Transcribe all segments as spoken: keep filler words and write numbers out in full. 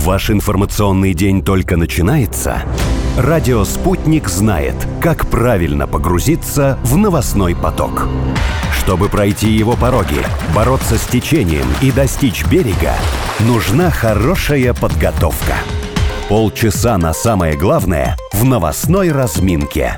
Ваш информационный день только начинается? Радио «Спутник» знает, как правильно погрузиться в новостной поток. Чтобы пройти его пороги, бороться с течением и достичь берега, нужна хорошая подготовка. Полчаса на самое главное в новостной разминке.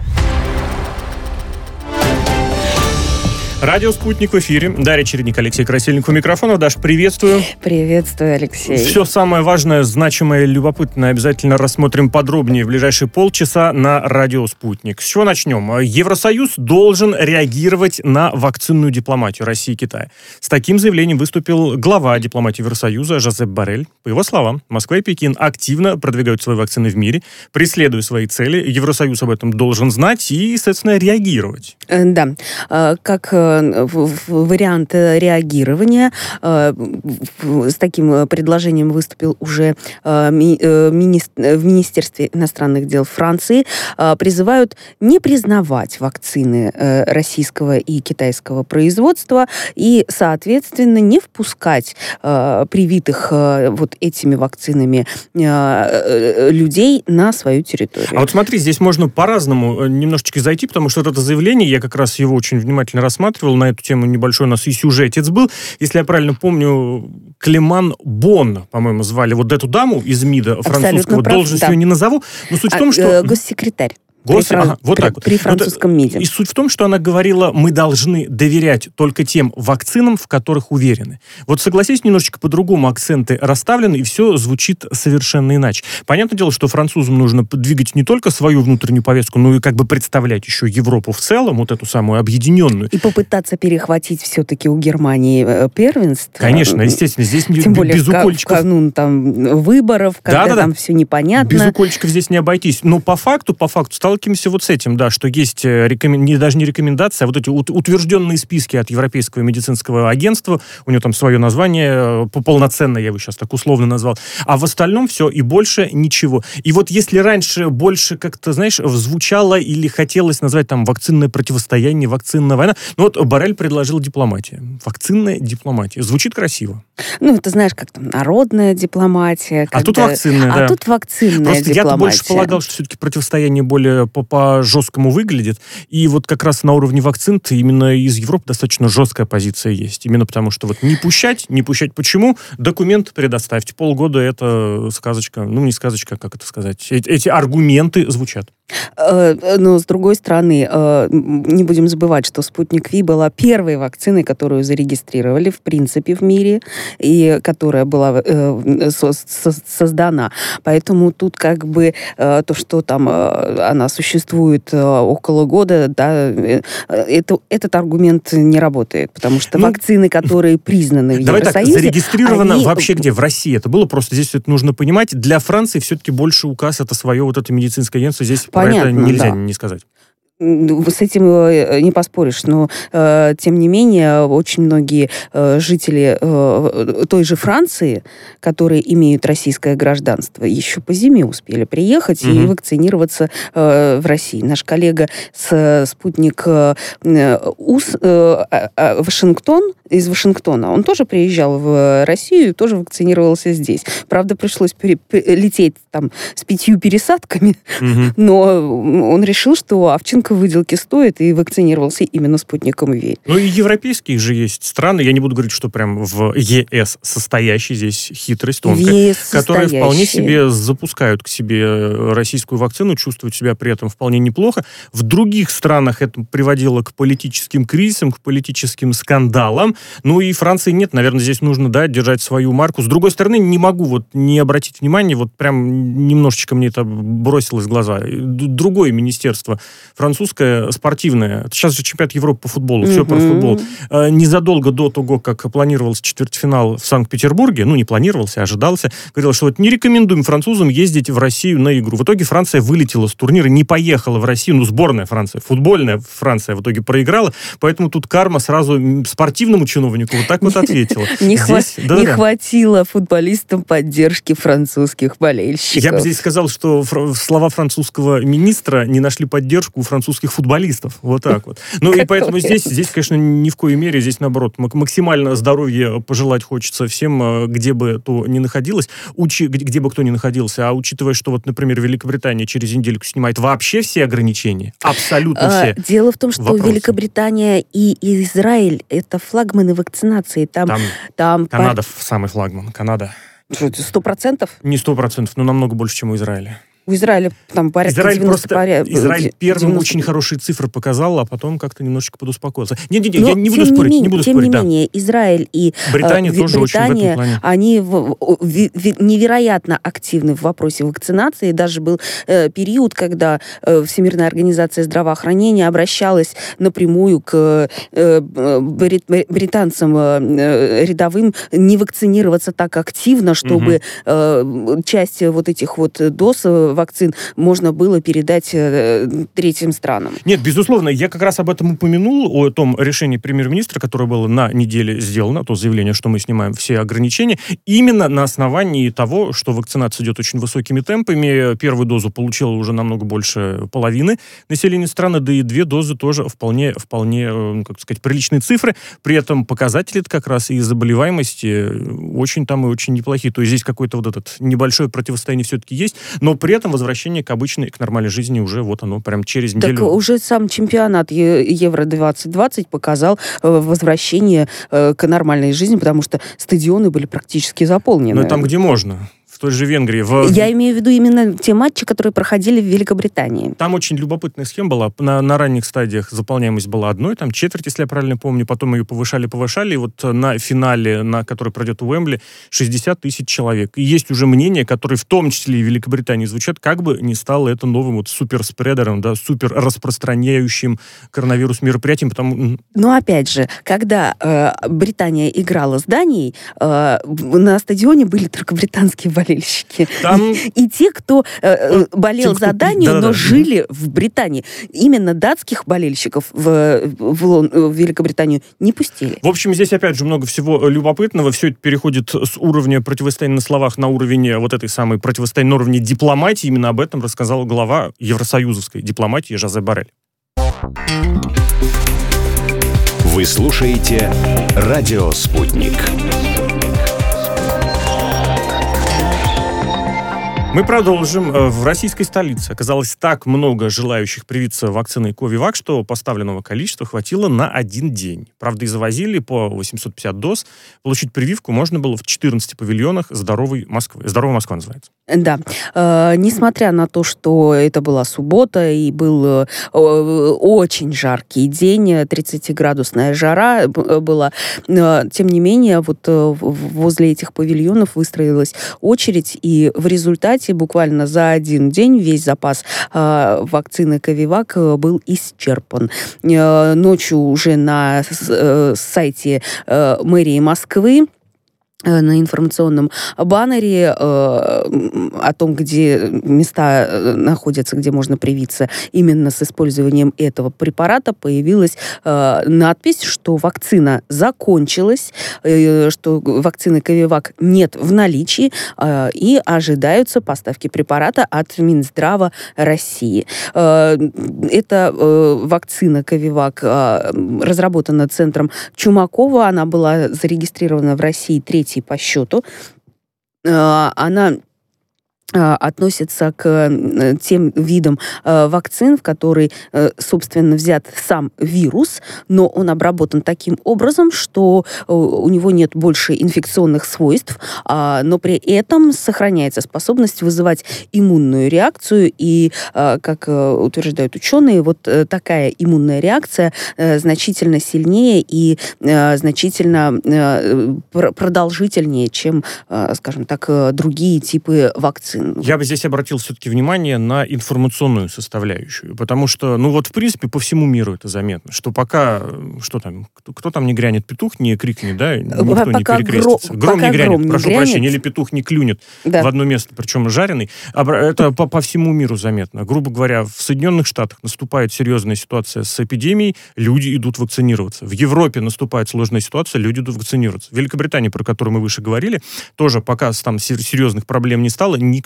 Радио «Спутник» в эфире. Дарья Чередник, Алексей Красильников у микрофона. Даш, приветствую. Приветствую, Алексей. Все самое важное, значимое, любопытное обязательно рассмотрим подробнее в ближайшие полчаса на радио «Спутник». С чего начнем? Евросоюз должен реагировать на вакцинную дипломатию России и Китая. С таким заявлением выступил глава дипломатии Евросоюза Жозеп Боррель. По его словам, Москва и Пекин активно продвигают свои вакцины в мире, преследуя свои цели. Евросоюз об этом должен знать и, соответственно, реагировать. Да. Как вариант реагирования с таким предложением выступил уже в Министерстве иностранных дел Франции. Призывают не признавать вакцины российского и китайского производства и, соответственно, не впускать привитых вот этими вакцинами людей на свою территорию. А вот смотри, здесь можно по-разному немножечко зайти, потому что это заявление, я как раз его очень внимательно рассматривал, на эту тему небольшой у нас и сюжетец был. Если я правильно помню, Клеман Бонн, по-моему, звали вот эту даму из МИДа французского. Должность да. ее не назову. Но суть а, в том, что... Э, госсекретарь. Гос... При, ага, вот при, так вот. при французском МИДе. И суть в том, что она говорила, мы должны доверять только тем вакцинам, в которых уверены. Вот согласись, немножечко по-другому акценты расставлены, и все звучит совершенно иначе. Понятное дело, что французам нужно двигать не только свою внутреннюю повестку, но и как бы представлять еще Европу в целом, вот эту самую объединенную. И попытаться перехватить все-таки у Германии первенство. Конечно, естественно, здесь Тем более без укольчиков. В канун там выборов, когда да, да, там да. все непонятно. Без укольчиков здесь не обойтись. Но по факту, по факту, сталкиваемся вот с этим, да, что есть рекомен... не, даже не рекомендация, а вот эти утвержденные списки от Европейского медицинского агентства, у него там свое название, полноценное, я его сейчас так условно назвал, а в остальном все, и больше ничего. И вот если раньше больше как-то, знаешь, звучало или хотелось назвать там вакцинное противостояние, вакцинная война, ну вот Боррель предложил дипломатия. Вакцинная дипломатия. Звучит красиво. Ну, ты знаешь, как там народная дипломатия. А когда... тут вакцинная, а да. А тут вакцинная Просто дипломатия. я-то больше полагал, что все-таки противостояние более по, по жесткому выглядит. И вот как раз на уровне вакцин именно из Европы достаточно жесткая позиция есть. Именно потому, что вот не пущать, не пущать почему? Документ предоставьте. Полгода это сказочка. Ну, не сказочка, как это сказать. Эти, эти аргументы звучат. Но, с другой стороны, не будем забывать, что «Спутник Ви» была первой вакциной, которую зарегистрировали, в принципе, в мире, и которая была создана. Поэтому тут как бы то, что там она существует около года, да, это, этот аргумент не работает, потому что ну, вакцины, которые признаны в давай Евросоюзе... Так, зарегистрировано они... вообще где? В России это было, просто здесь это нужно понимать. Для Франции все-таки больше указ, это свое вот это медицинское агентство, здесь Понятно, про это нельзя да. не сказать. С этим не поспоришь, но э, тем не менее очень многие э, жители э, той же Франции, которые имеют российское гражданство, еще по зиме успели приехать mm-hmm. и вакцинироваться э, в России. Наш коллега с «Спутник э, УС» э, э, Вашингтон, из Вашингтона, он тоже приезжал в Россию и тоже вакцинировался здесь. Правда, пришлось пере- лететь там с пятью пересадками, mm-hmm. но он решил, что овчинка в выделке стоит, и вакцинировался именно «Спутником Ви». Ну и европейские же есть страны, я не буду говорить, что прям в ЕС состоящий, здесь хитрость тонкая, которые вполне себе запускают к себе российскую вакцину, чувствуют себя при этом вполне неплохо. В других странах это приводило к политическим кризисам, к политическим скандалам. Ну и Франции нет, наверное, здесь нужно, да, держать свою марку. С другой стороны, не могу вот не обратить внимания, вот прям немножечко мне это бросилось в глаза. Другое министерство французское, спортивное, сейчас же чемпионат Европы по футболу, mm-hmm. все про футбол. Незадолго до того, как планировался четвертьфинал в Санкт-Петербурге, ну не планировался, а ожидался, говорил, что вот не рекомендуем французам ездить в Россию на игру. В итоге Франция вылетела с турнира, не поехала в Россию, ну сборная Франция, футбольная Франция в итоге проиграла, поэтому тут карма сразу спортивному чиновнику вот так вот ответила. Не хватило футболистам поддержки французских болельщиков. Я бы здесь сказал, что слова французского министра не нашли поддержку у французских французских футболистов. Вот так вот. Ну и поэтому здесь, здесь, конечно, ни в коей мере, здесь, наоборот, максимально здоровья пожелать хочется всем, где бы то ни находилось, учи, где бы кто ни находился. А учитывая, что вот, например, Великобритания через недельку снимает вообще все ограничения, абсолютно все. Дело в том, что вопросы. Великобритания и Израиль — это флагманы вакцинации. Там, там, там Канада пар... самый флагман. Канада. Сто процентов? Не сто процентов, но намного больше, чем у Израиля. У Израиля там порядка Израиль девяносто просто, порядка. Израиль первым девяносто... очень хорошие цифры показал, а потом как-то немножечко подуспокоился. Нет, нет, нет, Но, я не буду не спорить, менее, не буду тем спорить, не да. менее, Израиль и Британия э, тоже Британия, очень в этом плане. Они в, в, в, невероятно активны в вопросе вакцинации. Даже был э, период, когда э, Всемирная организация здравоохранения обращалась напрямую к э, брит, британцам э, рядовым не вакцинироваться так активно, чтобы угу. э, часть вот этих вот доз вакцин можно было передать э, третьим странам. Нет, безусловно, я как раз об этом упомянул, о том решении премьер-министра, которое было на неделе сделано, то заявление, что мы снимаем все ограничения, именно на основании того, что вакцинация идет очень высокими темпами. Первую дозу получило уже намного больше половины населения страны, да и две дозы тоже вполне, вполне, как сказать, приличные цифры. При этом показатели как раз и заболеваемости очень там и очень неплохие. То есть здесь какое-то вот это небольшое противостояние все-таки есть, но при этом возвращение к обычной, к нормальной жизни уже вот оно прям через неделю. Так уже сам чемпионат Евро двадцать двадцать показал возвращение к нормальной жизни, потому что стадионы были практически заполнены. Ну, там, где можно. В той же Венгрии. В... Я имею в виду именно те матчи, которые проходили в Великобритании. Там очень любопытная схема была. На, на ранних стадиях заполняемость была одной, там четверть, если я правильно помню, потом ее повышали-повышали, и вот на финале, на который пройдет в Уэмбли, шестьдесят тысяч человек. И есть уже мнения, которые в том числе и в Великобритании звучат, как бы не стало это новым вот суперспредером, да, супер распространяющим коронавирус мероприятием, потому... Но опять же, когда э, Британия играла с Данией, э, на стадионе были только британские болельщики. Там... И, и те, кто э, болел те, за кто... Данию, да, но да, жили да. в Британии. Именно датских болельщиков в, в, в Великобританию не пустили. В общем, здесь опять же много всего любопытного. Все это переходит с уровня противостояния на словах на уровень вот этой самой противостояния на уровне дипломатии. Именно об этом рассказал глава евросоюзовской дипломатии Жозеп Боррель. Вы слушаете «Радио Спутник». Мы продолжим. В российской столице оказалось так много желающих привиться вакциной Ковивак, что поставленного количества хватило на один день. Правда, и завозили по восемьсот пятьдесят доз. Получить прививку можно было в четырнадцати павильонах «Здоровой Москвы». «Здоровая Москва» называется. Да. Э, несмотря на то, что это была суббота и был э, очень жаркий день, тридцатиградусная жара была, э, тем не менее, вот э, возле этих павильонов выстроилась очередь, и в результате буквально за один день весь запас э, вакцины Ковивак был исчерпан. Э, ночью уже на э, сайте э, мэрии Москвы на информационном баннере э, о том, где места находятся, где можно привиться именно с использованием этого препарата, появилась э, надпись, что вакцина закончилась, э, что вакцины Ковивак нет в наличии э, и ожидаются поставки препарата от Минздрава России. Э, эта э, вакцина Ковивак э, разработана центром Чумакова, она была зарегистрирована в России третьей по счету. Она относится к тем видам э, вакцин, в которые, э, собственно, взят сам вирус, но он обработан таким образом, что э, у него нет больше инфекционных свойств, э, но при этом сохраняется способность вызывать иммунную реакцию, и, э, как э, утверждают ученые, вот э, такая иммунная реакция э, значительно сильнее и э, значительно э, продолжительнее, чем, э, скажем так, э, другие типы вакцин. Я бы здесь обратил все-таки внимание на информационную составляющую, потому что, ну вот, в принципе, по всему миру это заметно, что пока, что там, кто, кто там не грянет, петух не крикнет, да, никто пока не перекрестится. Гром, гром не грянет, гром не прошу грянет. прощения, или петух не клюнет да. в одно место, причем жареный. Это по, по всему миру заметно. Грубо говоря, в Соединенных Штатах наступает серьезная ситуация с эпидемией, люди идут вакцинироваться. В Европе наступает сложная ситуация, люди идут вакцинироваться. В Великобритании, про которую мы выше говорили, тоже пока там серьезных проблем не стало, никто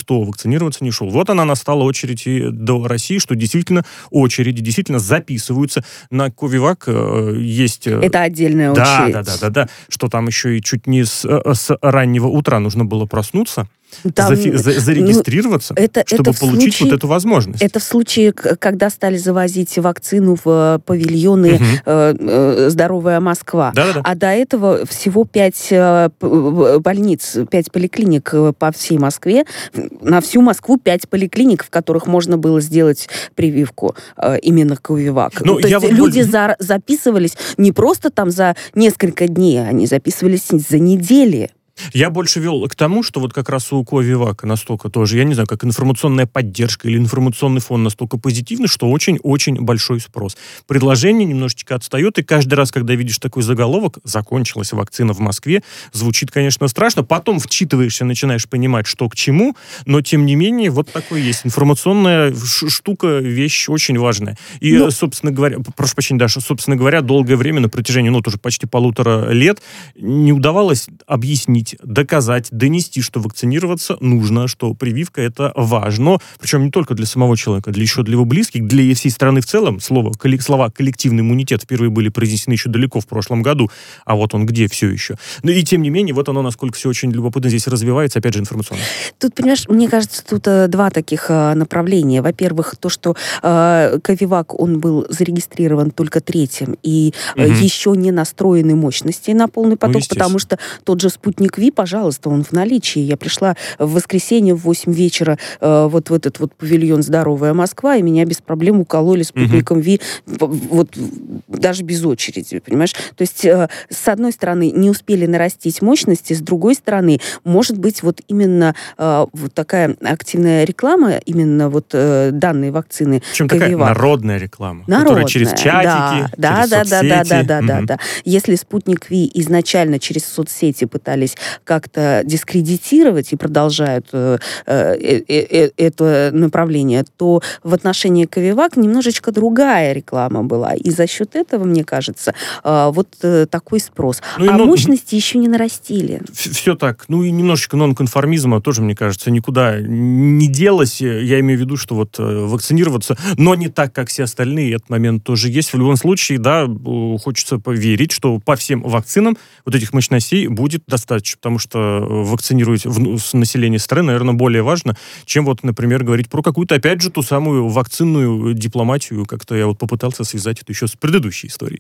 никто вакцинироваться не шел. Вот она настала очередь и до России, что действительно очереди, действительно записываются на Ковивак. Есть... Это отдельная очередь. Да, да, да, да, да. Что там еще и чуть не с, с раннего утра нужно было проснуться. Там, зафи- за- зарегистрироваться, ну, это, чтобы это получить случае, вот эту возможность. Это в случае, когда стали завозить вакцину в павильоны угу. э, э, «Здоровая Москва». Да-да-да. А до этого всего пять э, больниц, пять поликлиник по всей Москве. На всю Москву пять поликлиник, в которых можно было сделать прививку э, именно Ковивак. Ну, То есть вот люди боль... за, записывались не просто там за несколько дней, они записывались за недели. Я больше вел к тому, что вот как раз у Ковивака настолько тоже, я не знаю, как информационная поддержка или информационный фон настолько позитивный, что очень-очень большой спрос. Предложение немножечко отстает, и каждый раз, когда видишь такой заголовок, закончилась вакцина в Москве, звучит, конечно, страшно. Потом вчитываешься, начинаешь понимать, что к чему, но, тем не менее, вот такое есть. Информационная штука, вещь очень важная. И, ну, собственно говоря, прошу прощения, Даша, собственно говоря, долгое время, на протяжении, ну, тоже почти полутора лет, не удавалось объяснить, доказать, донести, что вакцинироваться нужно, что прививка это важно, причем не только для самого человека, для еще для его близких, для всей страны в целом. Слово, коллек, слова коллективный иммунитет впервые были произнесены еще далеко в прошлом году, а вот он где все еще. Но и тем не менее, вот оно, насколько все очень любопытно здесь развивается, опять же, информационно. Тут, понимаешь, мне кажется, тут э, два таких э, направления. Во-первых, то, что э, Ковивак, он был зарегистрирован только третьим, и э, угу. еще не настроены мощности на полный поток, ну, потому что тот же «Спутник Ви», пожалуйста, он в наличии. Я пришла в воскресенье в восемь вечера э, вот в этот вот павильон «Здоровая Москва», и меня без проблем укололи «Спутником Ви», вот даже без очереди, понимаешь? То есть, э, с одной стороны, не успели нарастить мощности, с другой стороны, может быть, вот именно э, вот такая активная реклама именно вот э, данной вакцины. Причем такая народная реклама, народная, которая через чатики, да, через да, соцсети. Да, да, да, да, да. Если «Спутник Ви» изначально через соцсети пытались как-то дискредитировать и продолжают э, э, э, это направление, то в отношении Ковивак немножечко другая реклама была. И за счет этого, мне кажется, э, вот э, такой спрос. Ну, а но... мощности еще не нарастили. Все так. Ну и немножечко нонконформизма тоже, мне кажется, никуда не делось. Я имею в виду, что вот вакцинироваться, но не так, как все остальные, этот момент тоже есть. В любом случае, да, хочется поверить, что по всем вакцинам вот этих мощностей будет достаточно, потому что вакцинировать население страны, наверное, более важно, чем вот, например, говорить про какую-то, опять же, ту самую вакцинную дипломатию. Как-то я вот попытался связать это еще с предыдущей историей.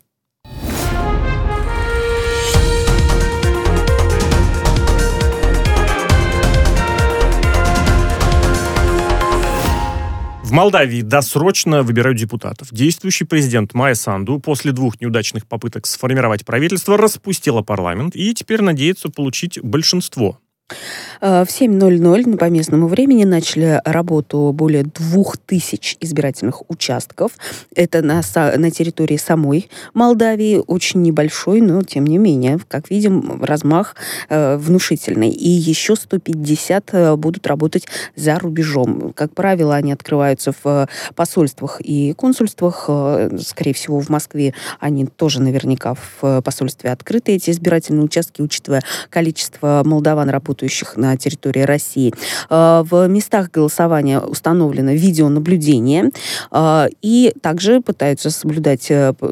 В Молдавии досрочно выбирают депутатов. Действующий президент Майя Санду после двух неудачных попыток сформировать правительство распустила парламент и теперь надеется получить большинство. В семь ноль ноль по местному времени начали работу более двух тысяч избирательных участков. Это на, на территории самой Молдавии, очень небольшой, но тем не менее, как видим, размах э, внушительный. И еще сто пятьдесят будут работать за рубежом. Как правило, они открываются в посольствах и консульствах. Скорее всего, в Москве они тоже наверняка в посольстве открыты, эти избирательные участки, учитывая количество молдаван, работающих на территории России. В местах голосования установлено видеонаблюдение, и также пытаются соблюдать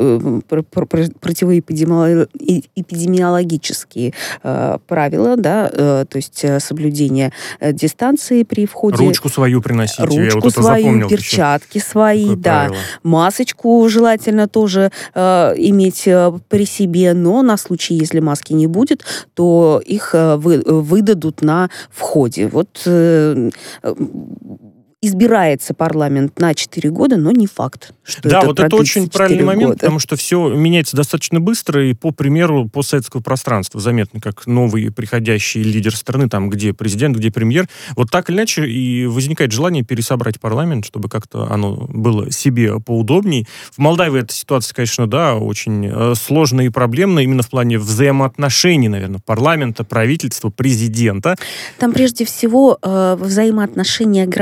противоэпидемиологические правила, да, то есть соблюдение дистанции при входе. Ручку свою приносите. Ручку Я вот это свою, запомнил, перчатки свои, Какое да. правило. Масочку желательно тоже э, иметь э, при себе, но на случай, если маски не будет, то их э, вы, выдадут на входе. Вот э, избирается парламент на четыре года, но не факт, что да, это вот это очень правильный момент, года. Потому что все меняется достаточно быстро, и по примеру постсоветского пространства заметно, как новый приходящий лидер страны, там, где президент, где премьер, вот так или иначе и возникает желание пересобрать парламент, чтобы как-то оно было себе поудобней. В Молдавии эта ситуация, конечно, да, очень э, сложная и проблемная, именно в плане взаимоотношений, наверное, парламента, правительства, президента. Там прежде всего э, взаимоотношения граждан.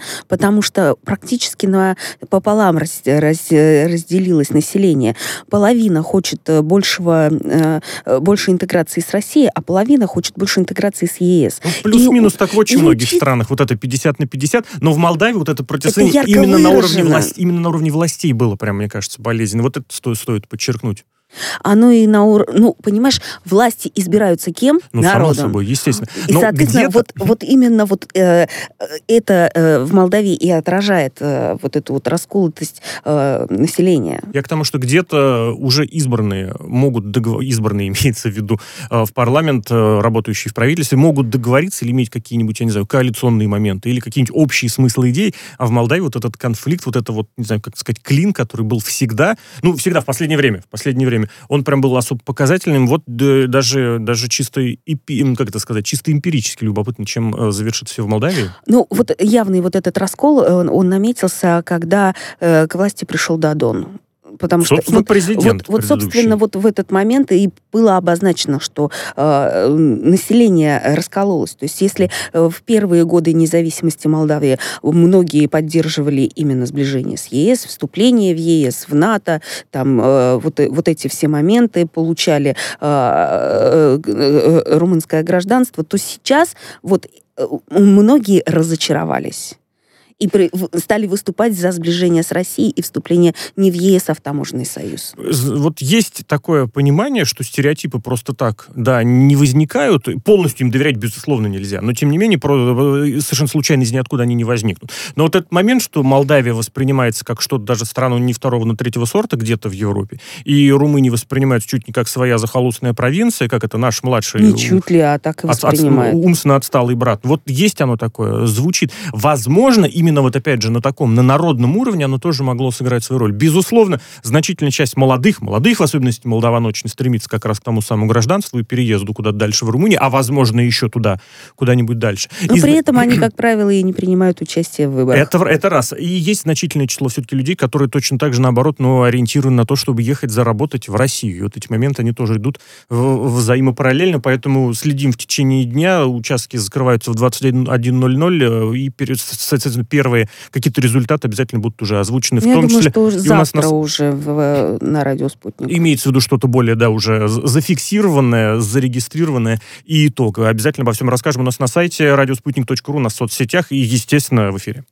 потому что практически на, пополам раз, раз, разделилось население. Половина хочет большего, больше интеграции с Россией, а половина хочет больше интеграции с ЕС. Ну, плюс-минус так в очень многих учит... странах вот это пятьдесят на пятьдесят, но в Молдавии вот это противостояние это именно на, уровне власти, именно на уровне властей было прям, мне кажется, болезненно. Вот это стоит, стоит подчеркнуть. Оно и на уровне... Ну, понимаешь, власти избираются кем? Ну, народом. само собой, естественно. И, но соответственно, вот, вот именно вот э, это э, в Молдавии и отражает э, вот эту вот расколотость э, населения. Я к тому, что где-то уже избранные могут договор... избранные, имеется в виду, э, в парламент, э, работающие в правительстве, могут договориться или иметь какие-нибудь, я не знаю, коалиционные моменты или какие-нибудь общие смыслы идей, а в Молдавии вот этот конфликт, вот это вот, не знаю, как сказать, клин, который был всегда, ну, всегда в последнее время, в последнее время, он прям был особо показательным. Вот да, даже, даже чисто, эпи, как это сказать, чисто эмпирически любопытно, чем э, завершится все в Молдавии. Ну, вот явный вот этот раскол, он, он наметился, когда э, к власти пришел Дадон. Потому собственно, что президент вот, вот, собственно, вот в этот момент и было обозначено, что э, население раскололось. То есть если э, в первые годы независимости Молдавии многие поддерживали именно сближение с ЕС, вступление в ЕС, в НАТО, там э, вот, вот эти все моменты, получали э, э, э, румынское гражданство, то сейчас вот э, многие разочаровались. И при, стали выступать за сближение с Россией и вступление не в ЕС, а в таможенный союз. Вот есть такое понимание, что стереотипы просто так, да, не возникают, полностью им доверять, безусловно, нельзя, но, тем не менее, совершенно случайно из ниоткуда они не возникнут. Но вот этот момент, что Молдавия воспринимается как что-то, даже страну не второго, но третьего сорта где-то в Европе, и Румыния воспринимается чуть не как своя захолустная провинция, как это наш младший... Не чуть ли, а так и воспринимает. От, от, умственно отсталый брат. Вот есть оно такое, звучит. Возможно, именно Именно вот опять же на таком, на народном уровне оно тоже могло сыграть свою роль. Безусловно, значительная часть молодых, молодых в особенности молдаван очень стремится как раз к тому самому гражданству и переезду куда-то дальше в Румынию, а возможно еще туда, куда-нибудь дальше. Но и... при этом они, как правило, и не принимают участие в выборах. Это, это раз. И есть значительное число все-таки людей, которые точно так же, наоборот, но ориентированы на то, чтобы ехать заработать в Россию. И вот эти моменты, они тоже идут взаимопараллельно, поэтому следим в течение дня, участки закрываются в двадцать один ноль ноль, и, соответственно, первые какие-то результаты обязательно будут уже озвучены. Я в том думаю, числе, что уже завтра у нас уже в, на радио «Спутник». Имеется в виду что-то более, да, уже зафиксированное, зарегистрированное, и итог. Обязательно обо всем расскажем у нас на сайте радиоспутник точка ру, на соцсетях и, естественно, в эфире.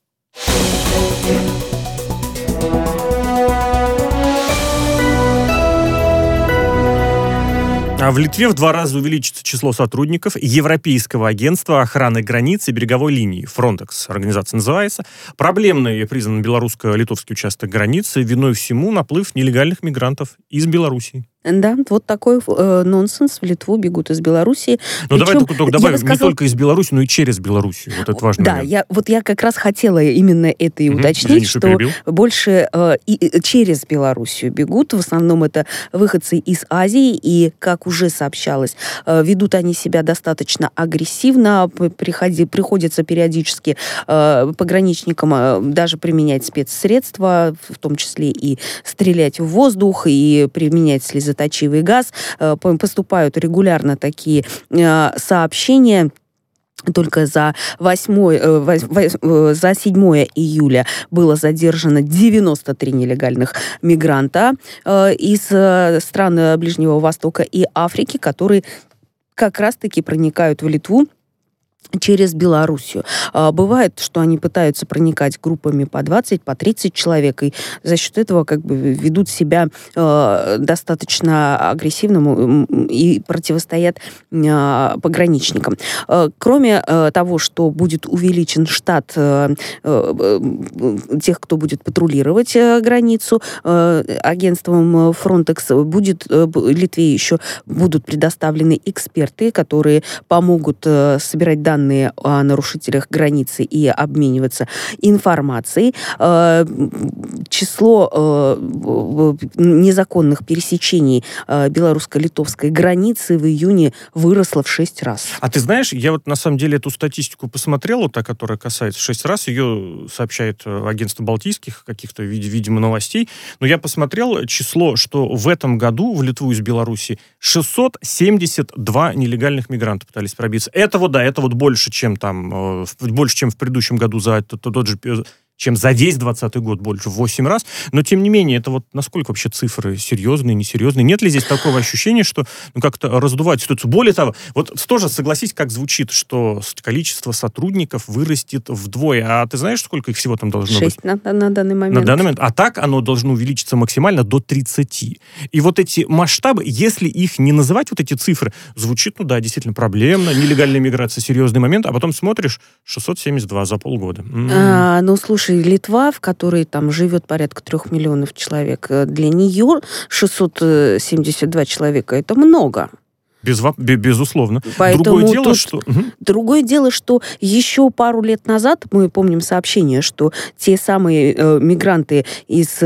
А в Литве в два раза увеличится число сотрудников Европейского агентства охраны границ и береговой линии. Frontex организация называется. Проблемной признан белорусско-литовский участок границы. Виной всему наплыв нелегальных мигрантов из Белоруссии. Да, вот такой э, нонсенс. В Литву бегут из Белоруссии. Ну, давай только, только добавим, сказала... не только из Беларуси, но и через Белоруссию. Вот это важно. Да, я, вот я как раз хотела именно это и угу. уточнить, Извини, что, что больше э, и, через Белоруссию бегут. В основном это выходцы из Азии, и, как уже сообщалось, э, ведут они себя достаточно агрессивно. Приходи, приходится периодически э, пограничникам э, даже применять спецсредства, в том числе и стрелять в воздух, и применять слезоточивый точивый газ. Поступают регулярно такие сообщения. Только за, восьмое, за седьмое июля было задержано девяносто три нелегальных мигранта из стран Ближнего Востока и Африки, которые как раз-таки проникают в Литву через Белоруссию. Бывает, что они пытаются проникать группами по двадцать, по тридцать человек, и за счет этого как бы ведут себя э, достаточно агрессивно и противостоят э, пограничникам. Э, кроме э, того, что будет увеличен штат э, э, тех, кто будет патрулировать э, границу, э, агентством Frontex, будет э, Литве еще будут предоставлены эксперты, которые помогут э, собирать данные данные о нарушителях границы и обмениваться информацией. Число незаконных пересечений белорусско-литовской границы в июне выросло в шесть раз. А ты знаешь, я вот на самом деле эту статистику посмотрел, вот та, которая касается в шесть раз, ее сообщает агентство балтийских каких-то, видимо, новостей, но я посмотрел число, что в этом году в Литву из Беларуси шестьсот семьдесят два нелегальных мигранта пытались пробиться. Это вот, да, это вот больше больше, чем там, больше, чем в предыдущем году за тот, тот же... чем за весь двадцатый год больше, в восемь раз. Но, тем не менее, это вот насколько вообще цифры серьезные, несерьезные? Нет ли здесь такого ощущения, что ну, как-то раздувать ситуацию? Более того, вот тоже согласись, как звучит, что количество сотрудников вырастет вдвое. А ты знаешь, сколько их всего там должно Шесть быть? на, на данный момент. На данный момент. А так оно должно увеличиться максимально до тридцати. И вот эти масштабы, если их не называть, вот эти цифры, звучит, ну да, действительно проблемно, нелегальная миграция, серьезный момент, а потом смотришь, шестьсот семьдесят два за полгода. М-м. А, ну, слушай, Литва, в которой там живет порядка трех миллионов человек, для нее шестьсот семьдесят два человека — это много. Без, безусловно. Поэтому другое дело, тут, что... другое дело, что еще пару лет назад, мы помним сообщение, что те самые э, мигранты из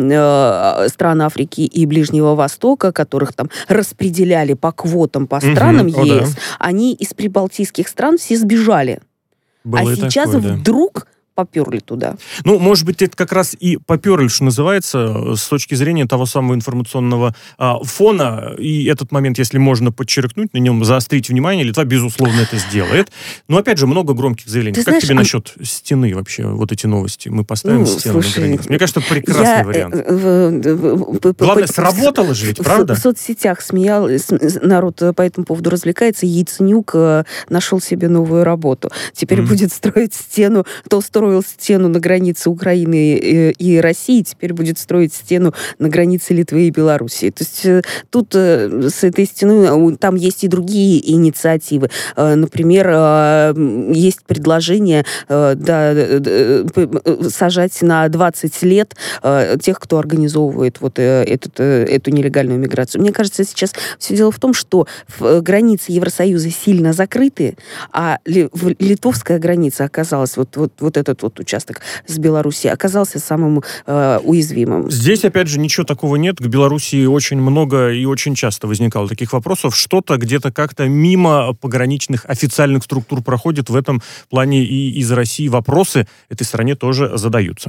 э, стран Африки и Ближнего Востока, которых там распределяли по квотам по странам угу. ЕС, О, да. они из прибалтийских стран все сбежали. Было а сейчас такое, вдруг... Да. поперли туда. Ну, может быть, это как раз и поперли, что называется, с точки зрения того самого информационного а, фона. И этот момент, если можно подчеркнуть, на нем заострить внимание, Литва, безусловно, это сделает. Но, опять же, много громких заявлений. Ты как знаешь, тебе а... насчет стены вообще, вот эти новости? Мы поставим ну, стену слушай, на границе. Мне кажется, это прекрасный я, вариант. Э, э, э, Главное, сработало же ведь, правда? В соцсетях смеял, народ по этому поводу развлекается. Яйценюк нашел себе новую работу. Теперь будет строить стену, то строить стену на границе Украины и России, теперь будет строить стену на границе Литвы и Белоруссии. То есть тут с этой стеной там есть и другие инициативы. Например, есть предложение да, сажать на двадцать лет тех, кто организовывает вот этот, эту нелегальную миграцию. Мне кажется, сейчас все дело в том, что границы Евросоюза сильно закрыты, а литовская граница оказалась вот, вот, вот этот вот участок с Белоруссией оказался самым э, уязвимым. Здесь, опять же, ничего такого нет. К Белоруссии очень много и очень часто возникало таких вопросов. Что-то где-то как-то мимо пограничных официальных структур проходит. В этом плане и из России вопросы этой стране тоже задаются.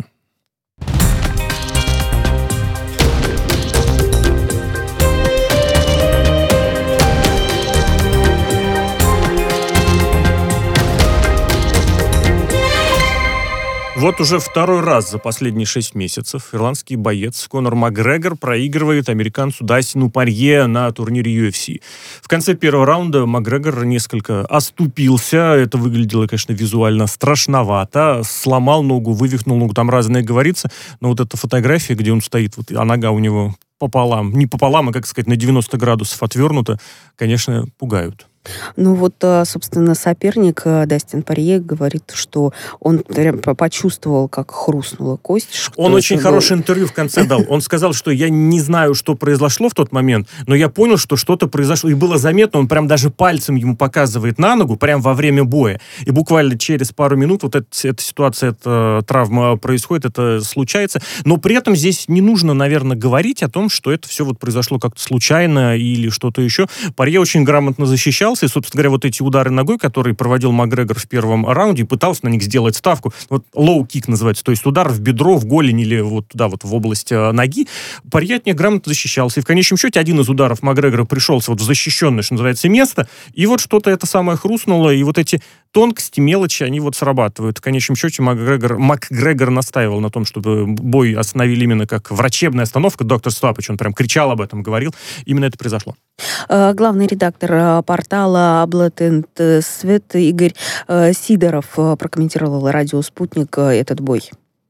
Вот уже второй раз за последние шесть месяцев ирландский боец Конор Макгрегор проигрывает американцу Дастину Порье на турнире ю эф си. В конце первого раунда Макгрегор несколько оступился. Это выглядело, конечно, визуально страшновато. Сломал ногу, вывихнул ногу, там разное говорится. Но вот эта фотография, где он стоит, вот, а нога у него пополам, не пополам, а, как сказать, на девяносто градусов отвернута, конечно, пугают. Ну вот, собственно, соперник Дастин Порье говорит, что он прям почувствовал, как хрустнула кость. Он очень был... хорошее интервью в конце дал. Он сказал, что я не знаю, что произошло в тот момент, но я понял, что что-то произошло. И было заметно, он прям даже пальцем ему показывает на ногу, прям во время боя. И буквально через пару минут вот эта, эта ситуация, эта травма происходит, это случается. Но при этом здесь не нужно, наверное, говорить о том, что это все вот произошло как-то случайно или что-то еще. Порье очень грамотно защищался. И, собственно говоря, вот эти удары ногой, которые проводил Макгрегор в первом раунде, пытался на них сделать ставку. Вот лоу-кик называется, то есть удар в бедро, в голень или вот туда вот в область э, ноги. Порье от них грамотно защищался. И в конечном счете один из ударов Макгрегора пришелся вот в защищенное, что называется, место. И вот что-то это самое хрустнуло. И вот эти тонкости, мелочи, они вот срабатывают. В конечном счете Макгрегор, Макгрегор настаивал на том, чтобы бой остановили именно как врачебная остановка. Доктор Стапыч, он прям кричал об этом, говорил. Именно это произошло. Главный редактор портала Blood and Sweat Игорь Сидоров прокомментировал радио «Спутник» этот бой.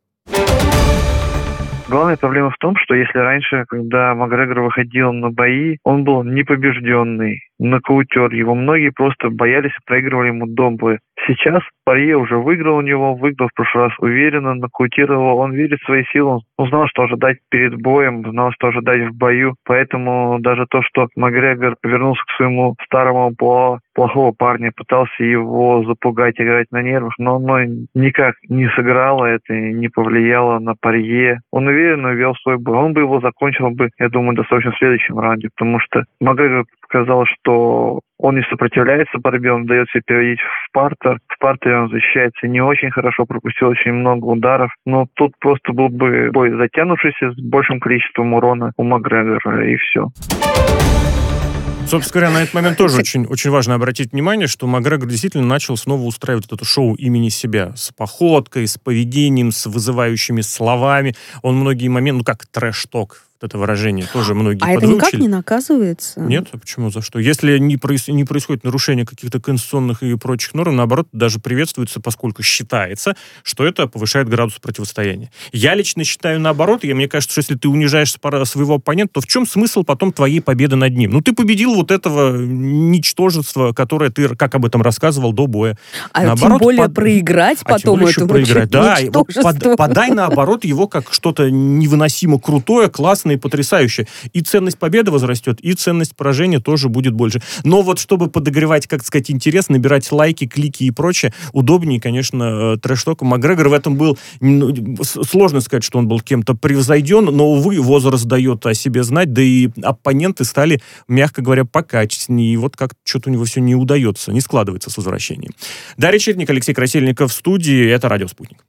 Главная проблема в том, что если раньше, когда Макгрегор выходил на бои, он был непобежденный, нокаутер. Его многие просто боялись и проигрывали ему до боя. Сейчас Порье уже выиграл у него, выиграл в прошлый раз уверенно, нокаутировал. Он верит в свои силы, он знал, что ожидать перед боем, знал, что ожидать в бою. Поэтому даже то, что Макгрегор повернулся к своему старому по плохого парня, пытался его запугать, играть на нервах, но оно никак не сыграло это, не повлияло на Порье. Он уверенно вел свой бой. Он бы его закончил бы, я думаю, достаточно в следующем раунде, потому что Макгрегор показал, что он не сопротивляется борьбе, он дает себе переводить в партер. В партере он защищается не очень хорошо, пропустил очень много ударов. Но тут просто был бы бой затянувшийся с большим количеством урона у Макгрегора, и все. Собственно говоря, на этот момент тоже очень, очень важно обратить внимание, что Макгрегор действительно начал снова устраивать это шоу имени себя. С походкой, с поведением, с вызывающими словами. Он многие моменты, ну как трэш-ток, вот это выражение, тоже многие а подвыучили. А это никак не наказывается? Нет, а почему, за что? Если не, проис... не происходит нарушение каких-то конституционных и прочих норм, наоборот, даже приветствуется, поскольку считается, что это повышает градус противостояния. Я лично считаю наоборот, и мне кажется, что если ты унижаешь своего оппонента, то в чем смысл потом твоей победы над ним? Ну, ты победил вот этого ничтожества, которое ты, как об этом рассказывал, до боя. А наоборот, тем более под... проиграть а потом это проиграть. Да, под... подай наоборот его как что-то невыносимо крутое, классное и потрясающее. И ценность победы возрастет, и ценность поражения тоже будет больше. Но вот чтобы подогревать, как сказать, интерес, набирать лайки, клики и прочее, удобнее, конечно, трэш-току. Макгрегор в этом был, ну, сложно сказать, что он был кем-то превзойден, но, увы, возраст дает о себе знать, да и оппоненты стали, мягко говоря, покачественнее. И вот как что-то у него все не удается, не складывается с возвращением. Дарья Черник, Алексей Красильников в студии. Это «Радио Спутник».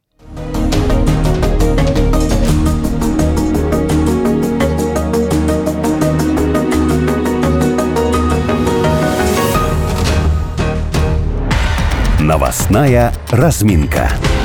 Новостная разминка.